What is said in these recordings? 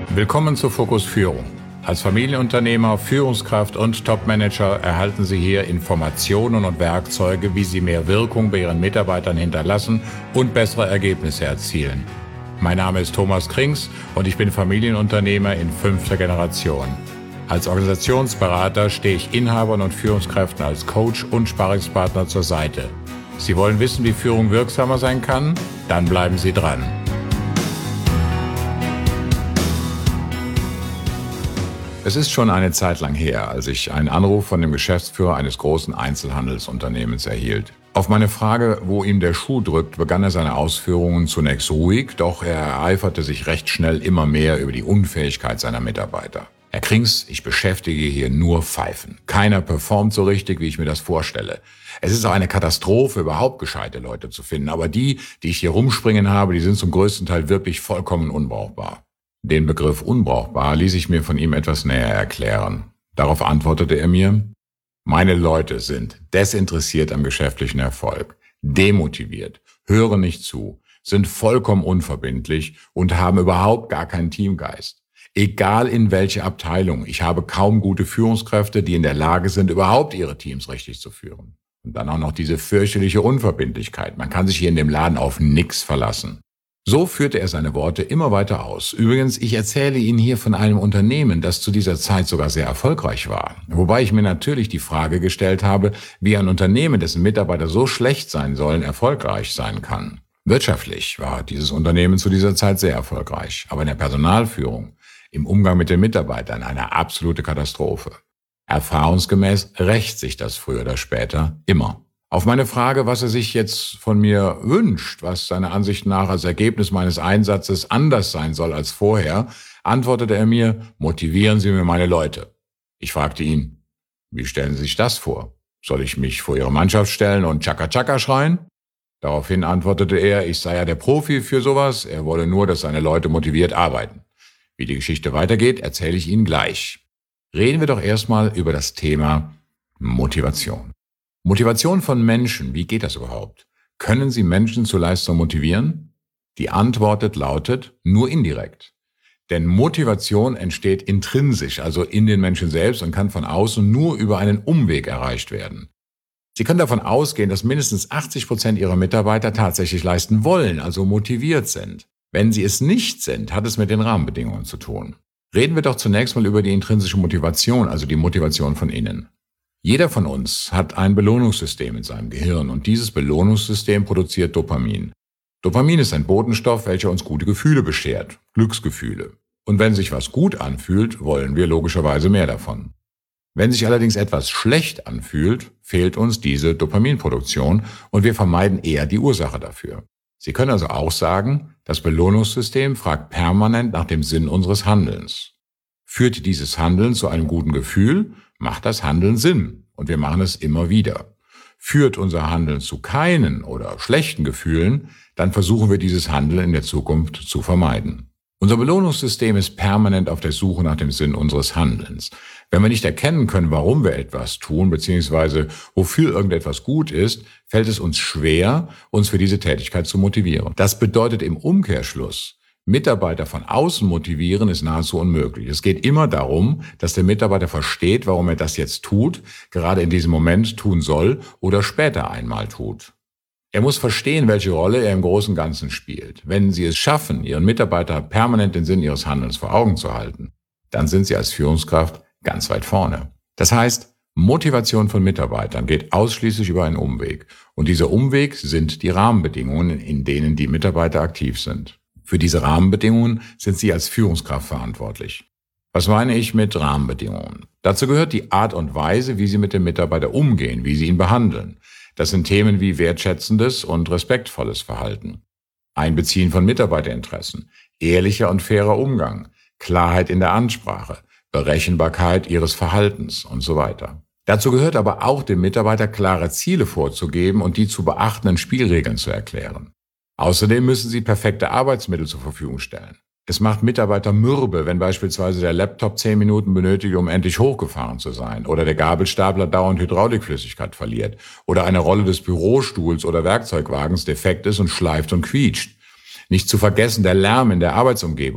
Willkommen zu Fokus Führung. Als Familienunternehmer, Führungskraft und Topmanager erhalten Sie hier Informationen und Werkzeuge, wie Sie mehr Wirkung bei Ihren Mitarbeitern hinterlassen und bessere Ergebnisse erzielen. Mein Name ist Thomas Krings und ich bin Familienunternehmer in 5. Generation. Als Organisationsberater stehe ich Inhabern und Führungskräften als Coach und Sparringspartner zur Seite. Sie wollen wissen, wie Führung wirksamer sein kann? Dann bleiben Sie dran. Es ist schon eine Zeit lang her, als ich einen Anruf von dem Geschäftsführer eines großen Einzelhandelsunternehmens erhielt. Auf meine Frage, wo ihm der Schuh drückt, begann er seine Ausführungen zunächst ruhig, doch er ereiferte sich recht schnell immer mehr über die Unfähigkeit seiner Mitarbeiter. Herr Krings, ich beschäftige hier nur Pfeifen. Keiner performt so richtig, wie ich mir das vorstelle. Es ist auch eine Katastrophe, überhaupt gescheite Leute zu finden, aber die ich hier rumspringen habe, die sind zum größten Teil wirklich vollkommen unbrauchbar. Den Begriff unbrauchbar ließ ich mir von ihm etwas näher erklären. Darauf antwortete er mir: Meine Leute sind desinteressiert am geschäftlichen Erfolg, demotiviert, hören nicht zu, sind vollkommen unverbindlich und haben überhaupt gar keinen Teamgeist. Egal in welche Abteilung, ich habe kaum gute Führungskräfte, die in der Lage sind, überhaupt ihre Teams richtig zu führen. Und dann auch noch diese fürchterliche Unverbindlichkeit. Man kann sich hier in dem Laden auf nichts verlassen. So führte er seine Worte immer weiter aus. Übrigens, ich erzähle Ihnen hier von einem Unternehmen, das zu dieser Zeit sogar sehr erfolgreich war. Wobei ich mir natürlich die Frage gestellt habe, wie ein Unternehmen, dessen Mitarbeiter so schlecht sein sollen, erfolgreich sein kann. Wirtschaftlich war dieses Unternehmen zu dieser Zeit sehr erfolgreich, aber in der Personalführung, im Umgang mit den Mitarbeitern eine absolute Katastrophe. Erfahrungsgemäß rächt sich das früher oder später immer. Auf meine Frage, was er sich jetzt von mir wünscht, was seiner Ansicht nach als Ergebnis meines Einsatzes anders sein soll als vorher, antwortete er mir: Motivieren Sie mir meine Leute. Ich fragte ihn: Wie stellen Sie sich das vor? Soll ich mich vor Ihre Mannschaft stellen und Chaka Chaka schreien? Daraufhin antwortete er, ich sei ja der Profi für sowas, er wolle nur, dass seine Leute motiviert arbeiten. Wie die Geschichte weitergeht, erzähle ich Ihnen gleich. Reden wir doch erstmal über das Thema Motivation. Motivation von Menschen, wie geht das überhaupt? Können Sie Menschen zur Leistung motivieren? Die Antwort lautet: nur indirekt. Denn Motivation entsteht intrinsisch, also in den Menschen selbst, und kann von außen nur über einen Umweg erreicht werden. Sie können davon ausgehen, dass mindestens 80% Ihrer Mitarbeiter tatsächlich leisten wollen, also motiviert sind. Wenn sie es nicht sind, hat es mit den Rahmenbedingungen zu tun. Reden wir doch zunächst mal über die intrinsische Motivation, also die Motivation von innen. Jeder von uns hat ein Belohnungssystem in seinem Gehirn und dieses Belohnungssystem produziert Dopamin. Dopamin ist ein Botenstoff, welcher uns gute Gefühle beschert, Glücksgefühle. Und wenn sich was gut anfühlt, wollen wir logischerweise mehr davon. Wenn sich allerdings etwas schlecht anfühlt, fehlt uns diese Dopaminproduktion und wir vermeiden eher die Ursache dafür. Sie können also auch sagen, das Belohnungssystem fragt permanent nach dem Sinn unseres Handelns. Führt dieses Handeln zu einem guten Gefühl, macht das Handeln Sinn und wir machen es immer wieder. Führt unser Handeln zu keinen oder schlechten Gefühlen, dann versuchen wir dieses Handeln in der Zukunft zu vermeiden. Unser Belohnungssystem ist permanent auf der Suche nach dem Sinn unseres Handelns. Wenn wir nicht erkennen können, warum wir etwas tun, bzw. wofür irgendetwas gut ist, fällt es uns schwer, uns für diese Tätigkeit zu motivieren. Das bedeutet im Umkehrschluss: Mitarbeiter von außen motivieren ist nahezu unmöglich. Es geht immer darum, dass der Mitarbeiter versteht, warum er das jetzt tut, gerade in diesem Moment tun soll oder später einmal tut. Er muss verstehen, welche Rolle er im großen Ganzen spielt. Wenn Sie es schaffen, Ihren Mitarbeiter permanent den Sinn Ihres Handelns vor Augen zu halten, dann sind Sie als Führungskraft ganz weit vorne. Das heißt, Motivation von Mitarbeitern geht ausschließlich über einen Umweg. Und dieser Umweg sind die Rahmenbedingungen, in denen die Mitarbeiter aktiv sind. Für diese Rahmenbedingungen sind Sie als Führungskraft verantwortlich. Was meine ich mit Rahmenbedingungen? Dazu gehört die Art und Weise, wie Sie mit dem Mitarbeiter umgehen, wie Sie ihn behandeln. Das sind Themen wie wertschätzendes und respektvolles Verhalten, Einbeziehen von Mitarbeiterinteressen, ehrlicher und fairer Umgang, Klarheit in der Ansprache, Berechenbarkeit Ihres Verhaltens und so weiter. Dazu gehört aber auch, dem Mitarbeiter klare Ziele vorzugeben und die zu beachtenden Spielregeln zu erklären. Außerdem müssen Sie perfekte Arbeitsmittel zur Verfügung stellen. Es macht Mitarbeiter mürbe, wenn beispielsweise der Laptop 10 Minuten benötigt, um endlich hochgefahren zu sein, oder der Gabelstapler dauernd Hydraulikflüssigkeit verliert, oder eine Rolle des Bürostuhls oder Werkzeugwagens defekt ist und schleift und quietscht. Nicht zu vergessen der Lärm in der Arbeitsumgebung.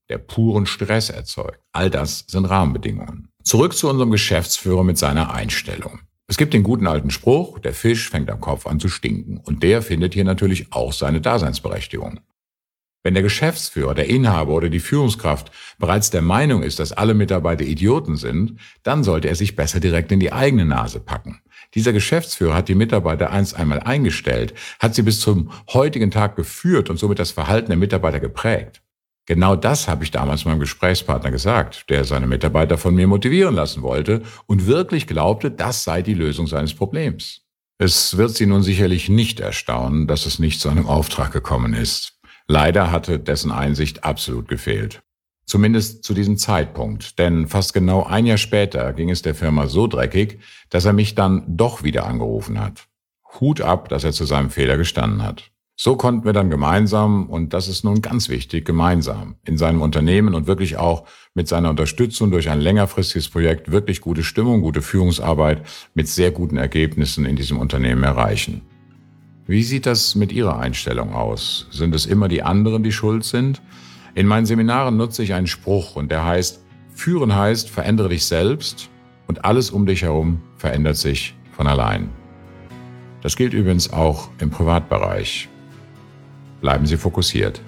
der puren Stress erzeugt. All das sind Rahmenbedingungen. Zurück zu unserem Geschäftsführer mit seiner Einstellung. Es gibt den guten alten Spruch, der Fisch fängt am Kopf an zu stinken. Und der findet hier natürlich auch seine Daseinsberechtigung. Wenn der Geschäftsführer, der Inhaber oder die Führungskraft bereits der Meinung ist, dass alle Mitarbeiter Idioten sind, dann sollte er sich besser direkt in die eigene Nase packen. Dieser Geschäftsführer hat die Mitarbeiter einst einmal eingestellt, hat sie bis zum heutigen Tag geführt und somit das Verhalten der Mitarbeiter geprägt. Genau das habe ich damals meinem Gesprächspartner gesagt, der seine Mitarbeiter von mir motivieren lassen wollte und wirklich glaubte, das sei die Lösung seines Problems. Es wird Sie nun sicherlich nicht erstaunen, dass es nicht zu einem Auftrag gekommen ist. Leider hatte dessen Einsicht absolut gefehlt. Zumindest zu diesem Zeitpunkt, denn fast genau ein Jahr später ging es der Firma so dreckig, dass er mich dann doch wieder angerufen hat. Hut ab, dass er zu seinem Fehler gestanden hat. So konnten wir dann gemeinsam, und das ist nun ganz wichtig, gemeinsam in seinem Unternehmen und wirklich auch mit seiner Unterstützung durch ein längerfristiges Projekt wirklich gute Stimmung, gute Führungsarbeit mit sehr guten Ergebnissen in diesem Unternehmen erreichen. Wie sieht das mit Ihrer Einstellung aus? Sind es immer die anderen, die schuld sind? In meinen Seminaren nutze ich einen Spruch und der heißt, führen heißt, verändere dich selbst und alles um dich herum verändert sich von allein. Das gilt übrigens auch im Privatbereich. Bleiben Sie fokussiert.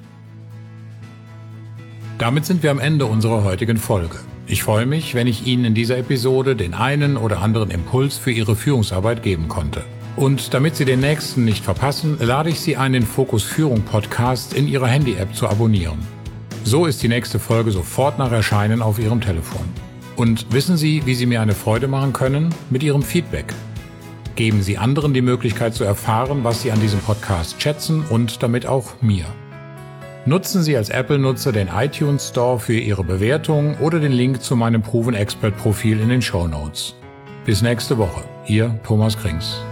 Damit sind wir am Ende unserer heutigen Folge. Ich freue mich, wenn ich Ihnen in dieser Episode den einen oder anderen Impuls für Ihre Führungsarbeit geben konnte. Und damit Sie den nächsten nicht verpassen, lade ich Sie ein, den Fokus Führung Podcast in Ihrer Handy-App zu abonnieren. So ist die nächste Folge sofort nach Erscheinen auf Ihrem Telefon. Und wissen Sie, wie Sie mir eine Freude machen können? Mit Ihrem Feedback. Geben Sie anderen die Möglichkeit zu erfahren, was Sie an diesem Podcast schätzen und damit auch mir. Nutzen Sie als Apple-Nutzer den iTunes Store für Ihre Bewertung oder den Link zu meinem Proven Expert Profil in den Shownotes. Bis nächste Woche. Ihr Thomas Krings.